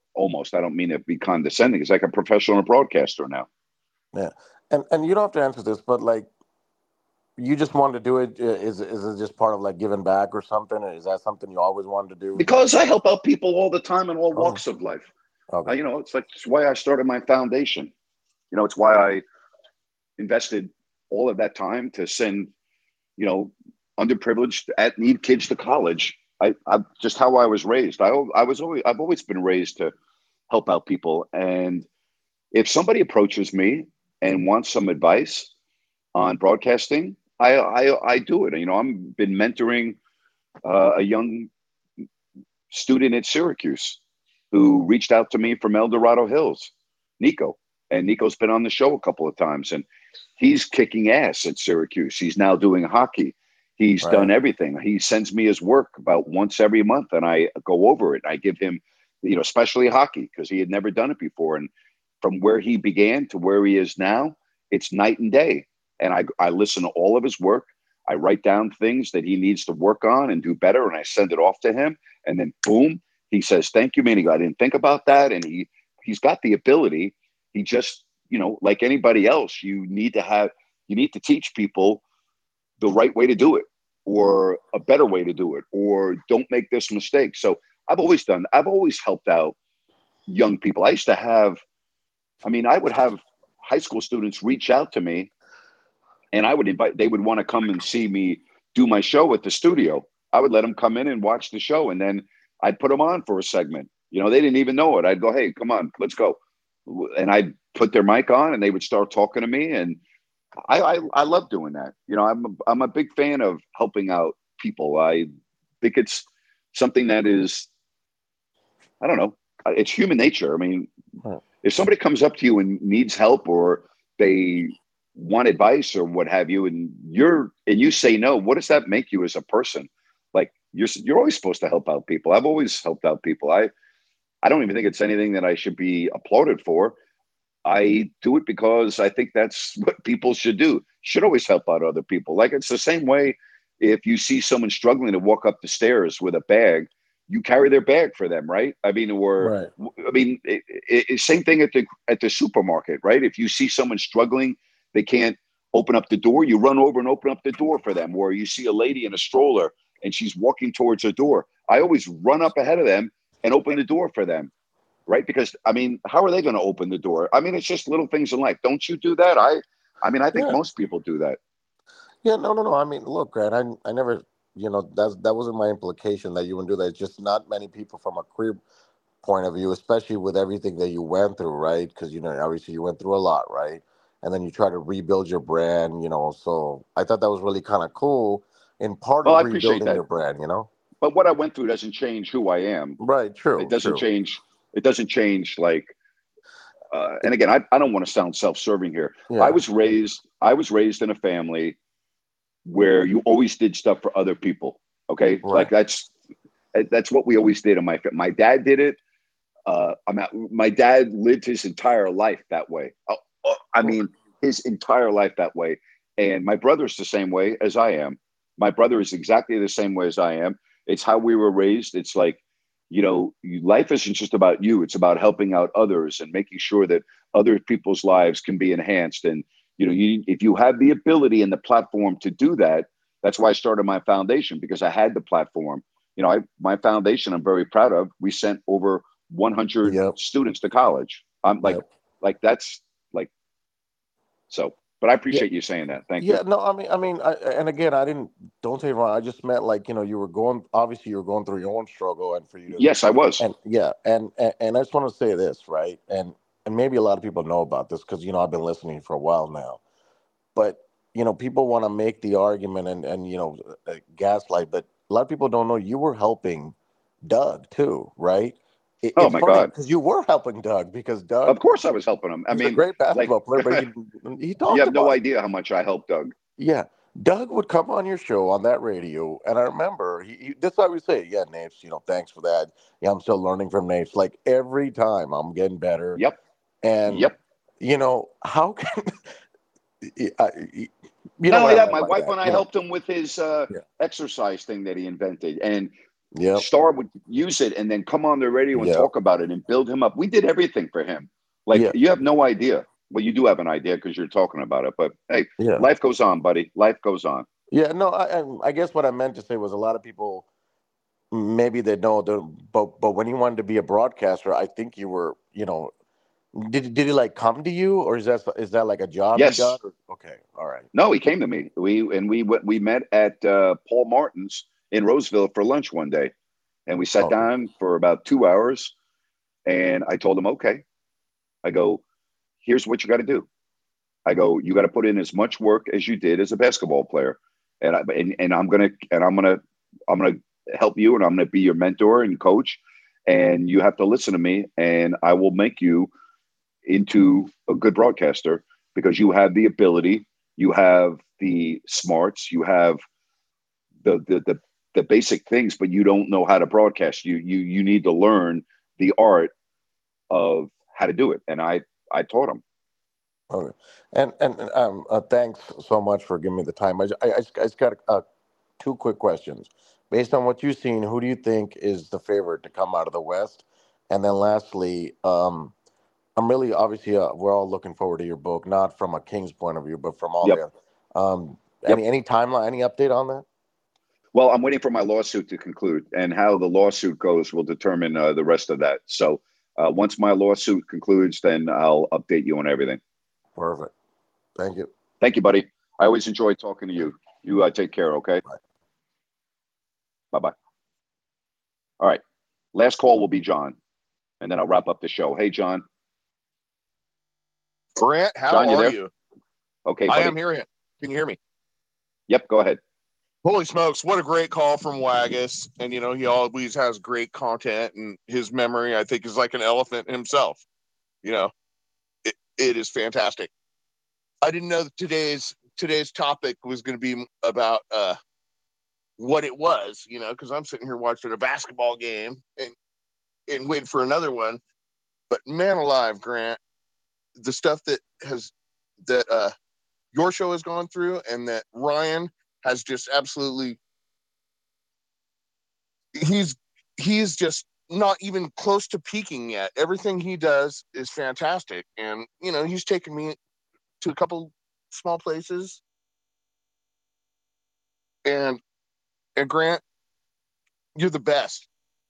almost. I don't mean to be condescending. He's like a professional broadcaster now. Yeah, and and you don't have to answer this, but like, you just wanted to do it. uh, Is is it just part of like giving back or something? Or is that something you always wanted to do? Because I help out people all the time in all Oh, walks of life. Uh, okay. you know, it's like it's why I started my foundation. You know, it's why I invested all of that time to send, you know, underprivileged at need kids to college. I, I just how I was raised. I I was always I've always been raised to help out people. And if somebody approaches me and wants some advice on broadcasting, I I, I do it. You know, I'm been mentoring uh, a young student at Syracuse who reached out to me from El Dorado Hills, Nico. And Nico's been on the show a couple of times, and he's kicking ass at Syracuse. He's now doing hockey. He's done Right. everything. He sends me his work about once every month, and I go over it. I give him, you know, especially hockey because he had never done it before. And from where he began to where he is now, it's night and day. And I, I listen to all of his work. I write down things that he needs to work on and do better, and I send it off to him. And then, boom, he says, "Thank you, Manny. I didn't think about that." And he he's got the ability. He just, you know, like anybody else, you need to have, you need to teach people the right way to do it or a better way to do it or don't make this mistake. So I've always done, I've always helped out young people. I used to have, I mean, I would have high school students reach out to me and I would invite, they would want to come and see me do my show at the studio. I would let them come in and watch the show. And then I'd put them on for a segment. You know, they didn't even know it. I'd go, "Hey, come on, let's go." And I'd put their mic on and they would start talking to me. And I, I, I love doing that. You know, I'm, a, I'm a big fan of helping out people. I think it's something that is, I don't know, it's human nature. I mean, Right. if somebody comes up to you and needs help or they want advice or what have you, and you're, and you say no, what does that make you as a person? Like you're, you're always supposed to help out people. I've always helped out people. I, I don't even think it's anything that I should be applauded for. I do it because I think that's what people should do. Should always help out other people. Like it's the same way if you see someone struggling to walk up the stairs with a bag, you carry their bag for them, right? I mean, or Right. I mean, it, it, same thing at the at the supermarket, right? If you see someone struggling, they can't open up the door, you run over and open up the door for them. Or you see a lady in a stroller and she's walking towards her door. I always run up ahead of them and open the door for them, right? Because I mean, how are they going to open the door? I mean, it's just little things in life. Don't you do that? I, I mean, I think Yeah. most people do that. Yeah. No. No. No. I mean, look, Grant. I I never. You know, that's that wasn't my implication that you wouldn't do that. It's just not many people from a career point of view, especially with everything that you went through, right? Because you know, obviously, you went through a lot, right? And then you try to rebuild your brand. You know, so I thought that was really kind of cool. In part Well, of I appreciate rebuilding that, your brand, you know. but what I went through doesn't change who I am. Right. It True. doesn't True. change. It doesn't change like. Uh, and It, again, I, I don't want to sound self-serving here. I yeah. was raised. I was raised in a family where you always did stuff for other people. Okay, like Right. that's that's what we always did in my family. My dad did it. Uh, I'm at, my dad lived his entire life that way. Uh, uh, I Right. mean, his entire life that way. And my brother's the same way as I am. My brother is exactly the same way as I am. It's how we were raised. It's like, you know, life isn't just about you. It's about helping out others and making sure that other people's lives can be enhanced. And, you know, you, if you have the ability and the platform to do that, that's why I started my foundation because I had the platform. You know, I, my foundation, I'm very proud of. We sent over one hundred Yep. students to college. I'm like, Yep. like that's like so. But I Yeah. appreciate you saying that. Thank you. Yeah, no, I mean, I mean, I, and again, I didn't. Don't take me wrong. I just meant like you know, you were going. Obviously, you were going through your own struggle, and for you to, Yes, I was. and yeah, and and, and I just want to say this, right? And and maybe a lot of people know about this because you know I've been listening for a while now. But you know, people want to make the argument and and you know, uh, gaslight, but a lot of people don't know you were helping Doug too, right? It, Oh it's my funny God. because you were helping Doug because Of Doug, course, I was helping him. I he's a mean, great like basketball player, but he he you talked have no about it. idea how much I helped Doug. Yeah, Doug would come on your show on that radio, and I remember he, he that's why we say, "Yeah, Nates, you know, thanks for that. Yeah, I'm still learning from Nates. Like every time, I'm getting better." Yep. And Yep. you know, how can I, you Not know only what I that, meant my by wife that? and I You know, helped him with his uh, yeah, exercise thing that he invented. And Yeah. Star would use it and then come on the radio and Yep. talk about it and build him up. We did everything for him. Like, Yeah. you have no idea. Well, you do have an idea because you're talking about it. But hey, Yeah. life goes on, buddy. Life goes on. Yeah. No, I, I I guess what I meant to say was a lot of people maybe they know, the, but but when you wanted to be a broadcaster, I think you were, you know, did did he like come to you, or is that is that like a job he Yes. got? Or, okay, all right. No, he came to me. We and we went- we met at uh, Paul Martin's in Roseville for lunch one day, and we sat Okay. down for about two hours. And I told him, okay. I go, here's what you got to do. I go, you got to put in as much work as you did as a basketball player, and I and, and I'm gonna and I'm gonna I'm gonna help you, and I'm gonna be your mentor and coach, and you have to listen to me, and I will make you into a good broadcaster because you have the ability, you have the smarts, you have the the the, the basic things, but you don't know how to broadcast. You you you need to learn the art of how to do it, and I I taught him. Okay. And and um, uh, thanks so much for giving me the time. I, ju- I, I just I just got uh, two quick questions. Based on what you've seen, who do you think is the favorite to come out of the West? And then lastly, um, I'm really obviously uh, we're all looking forward to your book, not from a King's point of view, but from all Yep. the um, Yep. any any timeline, any update on that? Well, I'm waiting for my lawsuit to conclude, and how the lawsuit goes will determine uh, the rest of that. So uh, once my lawsuit concludes, then I'll update you on everything. Perfect. Thank you. Thank you, buddy. I always enjoy talking to you. You uh, take care, okay? Bye. Bye-bye. All right. Last call will be John, and then I'll wrap up the show. Hey, John. Grant, how John, you are there? you? Okay, I buddy. am hearing. Can you hear me? Yep, go ahead. Holy smokes, what a great call from Waggis. And, you know, he always has great content, and his memory, I think, is like an elephant himself. You know, it, it is fantastic. I didn't know that today's today's topic was going to be about uh, what it was, you know, because I'm sitting here watching a basketball game and, and waiting for another one. But man alive, Grant, the stuff that has that uh, your show has gone through, and that Ryan has just absolutely, he's he's just not even close to peaking yet. Everything he does is fantastic, and you know he's taken me to a couple small places, and and Grant, you're the best.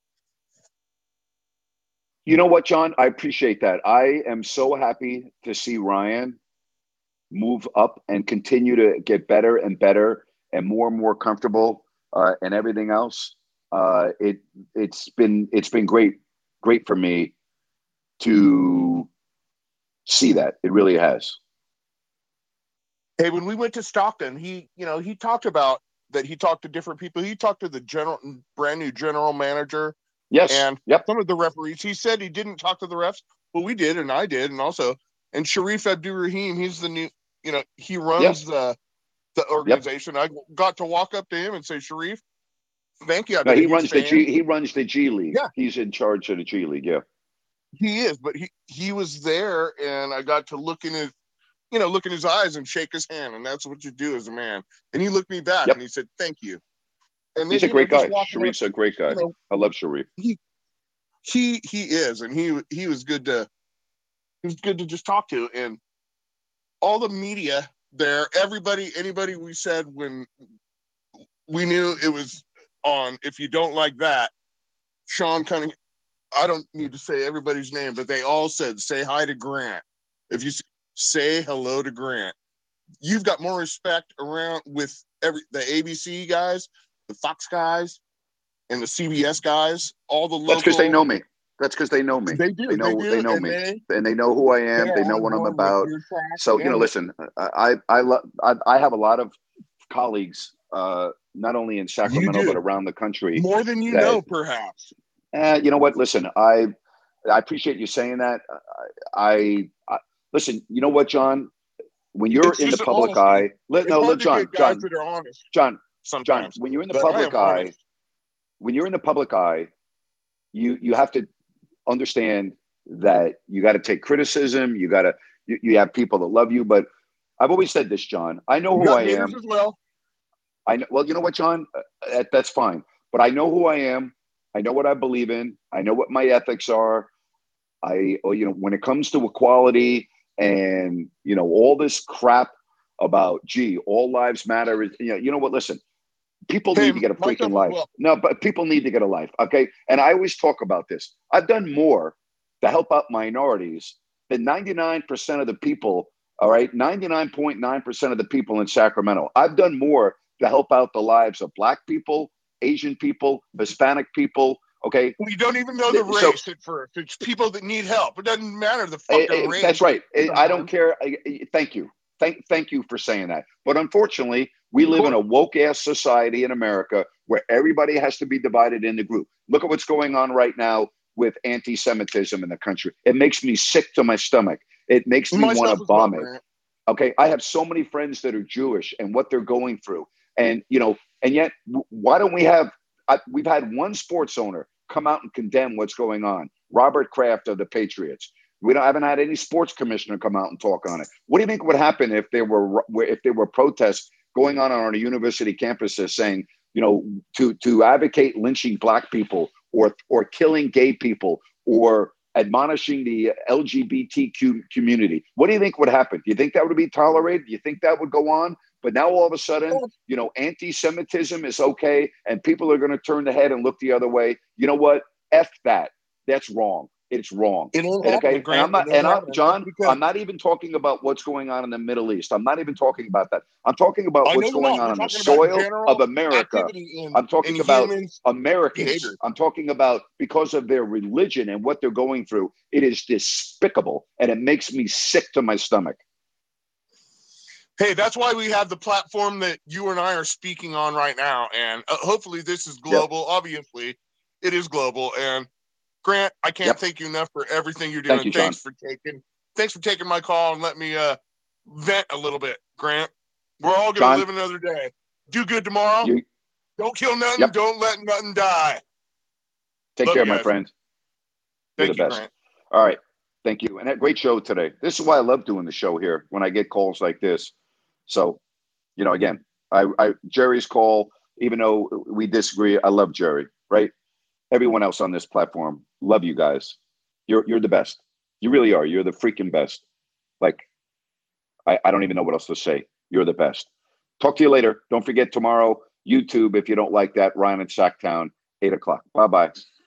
You know what, John? I appreciate that. I am so happy to see Ryan move up and continue to get better and better and more and more comfortable uh, and everything else. Uh, it it's been it's been great great for me to see that. It really has. Hey, when we went to Stockton, he you know he talked about that. He talked to different people. He talked to the general brand new general manager Yes. and Yep. some of the referees. He said he didn't talk to the refs, but we did, and I did, and also and Sharif Abdurrahim, he's the new, you know, he runs Yep. the the Yep. organization. I got to walk up to him and say, Sharif, thank you. I've No, been a he huge runs the fan. G. He runs the G League. Yeah, He's in charge of the G League. Yeah, he is. But he he was there, and I got to look in his, you know, look in his eyes and shake his hand, and that's what you do as a man. And he looked me back, yep. and he said, thank you. And He's then, a you know, great just guy. walking up, Sharif's a great guy. you know, I love Sharif. he he he is, and he he was good to he was good to just talk to, and all the media there, everybody, anybody we said when we knew it was on, if you don't like that, Sean Cunningham, I don't need to say everybody's name, but they all said, say hi to Grant. If you say hello to Grant, you've got more respect around with every the A B C guys, the Fox guys, and the C B S guys, all the That's because they local. know me. That's because they know me. They do, They they know they do, know and me, they and they know who I they am. are They know on what I'm board with about. your track. So you know, And listen, I I love I, I have a lot of colleagues, uh, not only in you Sacramento but do around the country. more than you That know, perhaps. eh, you know what? Listen, I I appreciate you saying that. I, I listen. You know what, John? When you're It's in the just public honesty. eye, let It's no, let hard to John, get guys John, that are honest John, John. sometimes, When you're in the but I am public eye, honest. when you're in the public eye, you you have to understand that you got to take criticism. You got to you, you have people that love you. But I've always said this, John. I know You who got I haters am. as well. I know. Well, you know what, John? Uh, that, that's fine. but I know who I am. I know what I believe in. I know what my ethics are. I, you know, when it comes to equality and, you know, all this crap about, gee, all lives matter. You know, you know what? Listen, people Hey, need to get a myself freaking as life. well. No, but people need to get a life. Okay. And I always talk about this. I've done more to help out minorities than ninety-nine percent of the people. All right. ninety-nine point nine percent of the people in Sacramento. I've done more to help out the lives of Black people, Asian people, Hispanic people. Okay. We don't even know the So, race at first. It's people that need help. It doesn't matter the eh, fucking eh, race. that's right. Eh, I don't sometimes. care. Eh, eh, Thank you. Thank, thank you for saying that. But unfortunately, we Of live in a course. woke ass society in America where everybody has to be divided into groups. Look at what's going on right now with anti-Semitism in the country. It makes me sick to my stomach. It makes me want to Myself as well, bomb it. Grant. Okay, I have so many friends that are Jewish and what they're going through, and you know, and yet, w- why don't we have? I, we've had one sports owner come out and condemn what's going on. Robert Kraft of the Patriots. We don't haven't had any sports commissioner come out and talk on it. What do you think would happen if there were if there were protests going on on our university campuses saying, you know, to to advocate lynching Black people or or killing gay people or admonishing the L G B T Q community? What do you think would happen? Do you think that would be tolerated? Do you think that would go on? But now all of a sudden, you know, anti-Semitism is okay, and people are going to turn their head and look the other way. You know what? F that. That's wrong. It's wrong. It ain't And happening, okay, and Grant. I'm not, It ain't and I'm happening. John. That's because I'm not even talking about what's going on in the Middle East. I'm not even talking about that. I'm talking about I know what's you're going not. on You're on the talking about soil of general America. activity in I'm in talking about humans' Americans. behavior. I'm talking about because of their religion and what they're going through. It is despicable, and it makes me sick to my stomach. Hey, that's why we have the platform that you and I are speaking on right now, and uh, hopefully this is global. Yep. Obviously, it is global. And Grant, I can't yep. thank you enough for everything you're doing. Thank you, thanks John. for taking, thanks for taking my call and let me uh, vent a little bit, Grant. We're all gonna John, live another day. Do good tomorrow. You, don't kill nothing. Yep. Don't let nothing die. Take Love care, my friend. You're thank the you, best. Grant. All right. Thank you. And a great show today. This is why I love doing the show here when I get calls like this. So, you know, again, I, I Jerry's call, even though we disagree, I love Jerry, right? Everyone else on this platform, love you guys. You're you're the best. You really are. You're the freaking best. Like, I, I don't even know what else to say. You're the best. Talk to you later. Don't forget tomorrow, YouTube, if you don't like that, Ryan and Sacktown, eight o'clock. Bye-bye.